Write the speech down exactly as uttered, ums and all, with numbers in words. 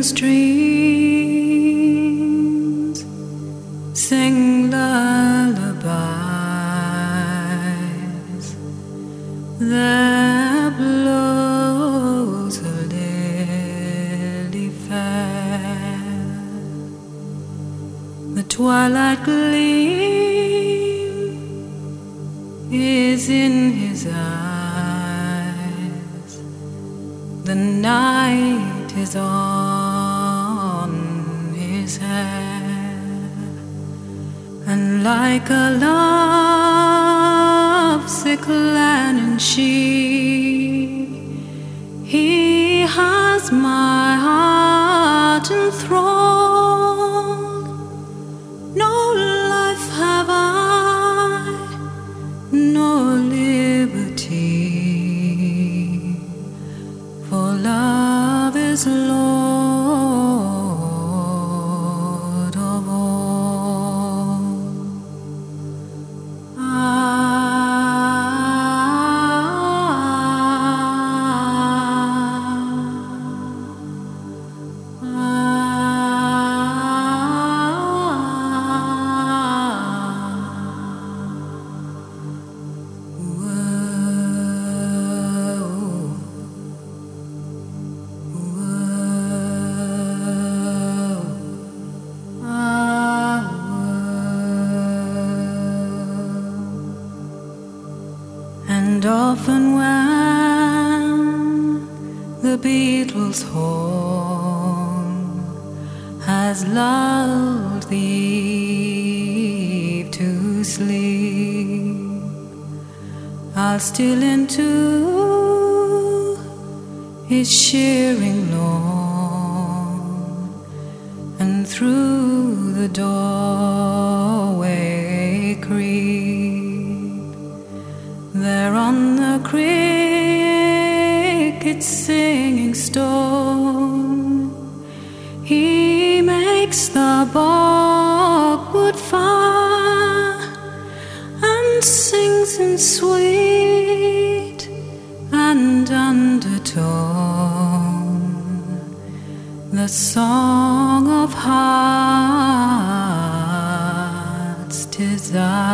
streams sing lullabies. There blows a lily fair. The twilight gleam is in his eyes. The night is on his hair, and like a lovesick lantern she, he has my heart enthralled. No life have I, no liberty, for love is Lord of all. Ah, ah, and often when the Beatles' horn has lulled the eve to sleep, I'll steal into his shearing lawn, and through the doorway creep. There on the cricket's singing stone, he makes the bogwood fire and sings in sweet and undertone the song of heart's desire.